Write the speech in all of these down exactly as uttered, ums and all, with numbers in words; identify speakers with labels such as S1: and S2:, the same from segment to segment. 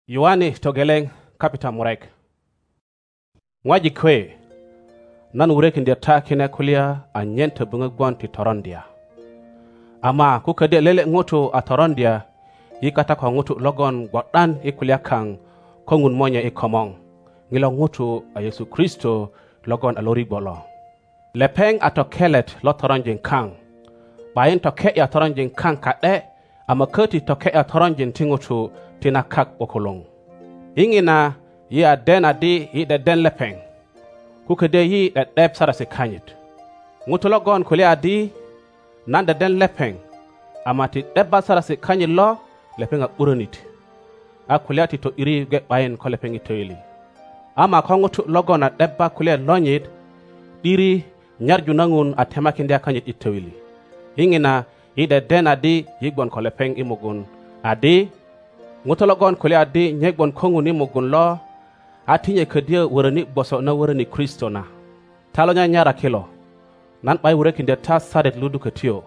S1: Yuani togeleng kapita murek. Ngwaji kwe nan urek india ta kine kulia anyente bunga gwan ti torondia. Ama kukade lele ngoto a torondia yikata kwa ngoto logon gwadan ikulia kang kongun monya ikomong. Ngila ngoto a Yesu Kristo logon alori bolo. Lepeng ato kelet lo toronjin kang. Bayin toke ya toronjin kang kade ama kati toke ya toronjin tingoto tina kak bokolong. Ingina yi a den adi yi de den lepeng. Kukade yi de dep sarasi kanyit. Ngoto logon kuli adi nan de den lepeng. Amati deba sarasi kanyit lo lepeng a uronit. A kuliati to iri ge bayin ko lepeng itoili. Ama kwa ngoto logon a deba kulia lonyit iri nyarju nangun a temakindia kanyit itoili. Ingina yi de den adi yigwan ko lepeng imugun adi ngotologon kule adi nyegbon kongu ni mugun lo atinye kedia werani boso na werani Kristo na talonya nyara kilo nan bay wure kinde ta sadet ludu ketio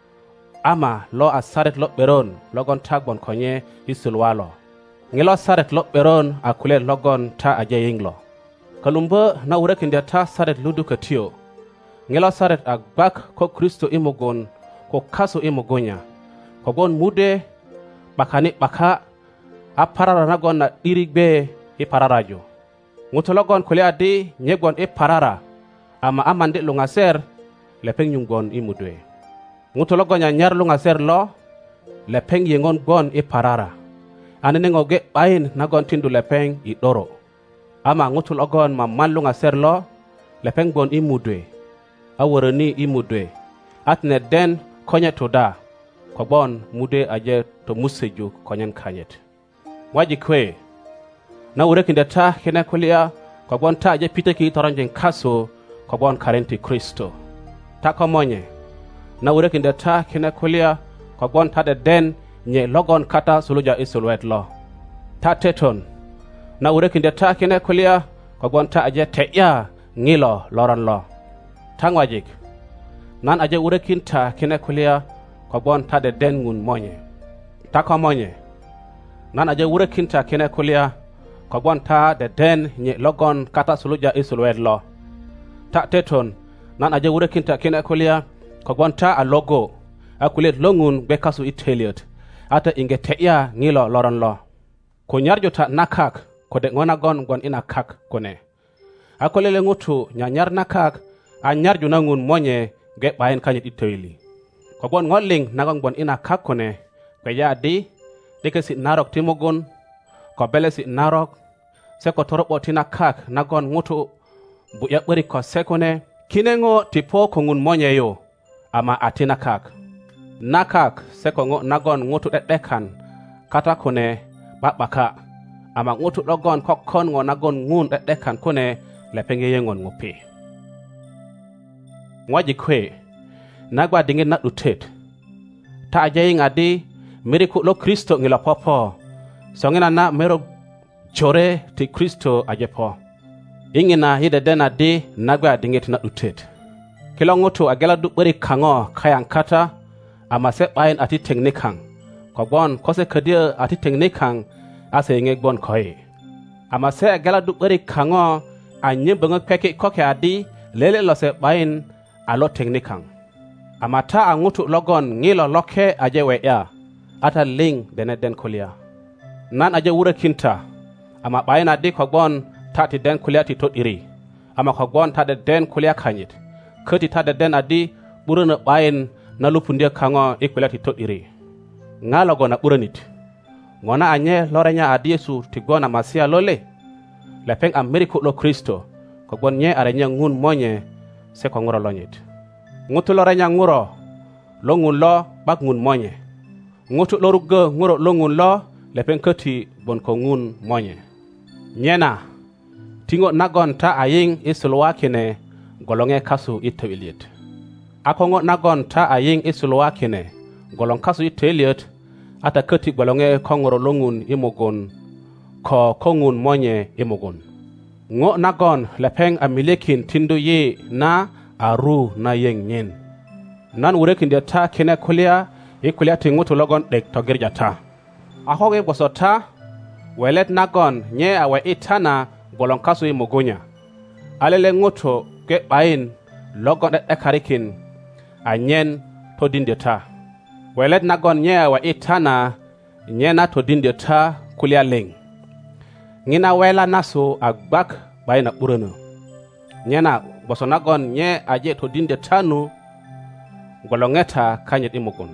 S1: ama lo a sadet lo beron logon tagbon konye isulwalo ngelo sadet lo beron akule logon ta ajeyinglo kalumba na wure kinde ta sadet ludu ketio ngelo sadet agbak ko Kristo imugun ko kaso imugunya ko gon mude bakani baka a parara nagon na dirigbe e pararajo ngutologon kule adi nyegon e parara ama amande lungaser lepeng nyungon imudwe ngutologon nya nyar lungaser lo lepeng yengon gon e parara anene ngoge bayin nagon tindu lepeng i doro ama ngutulogon ma man lungaser lo lepeng gon imudwe aworoni imudwe atne den konya toda kobon mude aje to museju konyen kanyet waji kwe na urekinda ta kena kulia kwa bon ta je piteki toranjen kaso kwa bon karenti Kristo ta komonye na urekinda ta kena kulia kwa bon ta de den nye logon kata suluja isulwet lo ta teton na urekinda ta kena kulia kwa bon ta aje teya ngilo loran lo tangwajik nan aje urekinta kena kulia kwa bon ta de den ngun monye ta komonye nan aje wure kinta kene kulia kwa gwanta de den nye logon kata suluja isulwed lo ta teton nan aje wure kinta kene kulia kwa gwanta a logo akulet longun bekasu iteliot ata inge teya ngilo loron lo ko nyarjo ta nakak ko de ngona gon gon ina kak kone akolele ngutu nyanyar nakak a nyarju nangun monye ge bayin kanyit itoili ko gon ngoling nagon gon ina kak kone be yadi deke si narok timogon ko bele si narok se ko torobo tina kak nagon ngutu bu yakbari ko sekone kinengo tipo ko ngun monyeyo ama atina kak nakak se ko ngo nagon ngutu dedekan kata kone babaka ama ngutu dogon ko kon ngo nagon ngun dedekan kone lepenge yengon ngupi ngwaji kwe nagwa dingin na dutet ta ajayi ngadi miriku lo Kristo ngila popo songina na mero chore ti Kristo ajepo ingina hide dena di nagwa dingeti na utet kilo ngoto agela du beri kango kayang kata ama se bayin ati teknikang ko bon kose kedia ati teknikang ase ngek bon koy ama se agela du beri kango anye benga peke koke adi lele lo se bayin alo teknikang ama ta angutu logon ngilo loke ajewe ya ata ling dene den kulia nan aje wure kinta ama bayina di ko gon tati den kulia ti to iri ama ko gon ta de den kulia kanyit kati ta de den adi buruna bayin na lupundia kango e kulia ti to iri ngalo gona buranit ngona anye lorenya adi Yesu ti gona masia lole lepeng ameriko lo Kristo ko gon nye arenya ngun monye se ko ngoro lonyit ngutu lorenya nguro lo ngun lo bak ngun monye ngutu loruga nguro longun lo lepeng kati bon ko ngun monye nyena tingo nagon ta aying isulwa kine golonge kasu itewiliet akongo nagon ta aying isulwa kine golong kasu itewiliet ata kati golonge kongoro longun imogon ko kongun monye imogon ngo nagon lepeng amilekin tindu ye na aru na yeng nyen nan urekin de ta kine kulia ikulia tingutu logon dek to girjata ahoge bosota welet nagon nye awe itana golon kasu imugunya alele ngoto ke bain logon et ekarikin anyen to dindeta welet nagon nye awe itana nye na to dindeta kulia ling ngina wela naso agbak baina bureno nyena bosonagon nye aje to dindeta nu golongeta kanyet imugun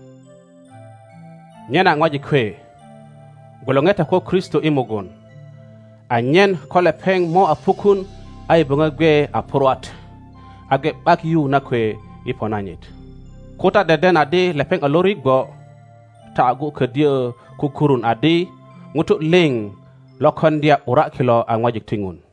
S1: nyena ngwaji kwe golongeta ko Kristo imugun anyen kole peng mo apukun ay bunga gwe apurat age bak yu na kwe iponanyit kota deden ade lepeng alori go ta agu kedia kukurun ade ngutuk ling lokon dia urak kilo angwajik tingun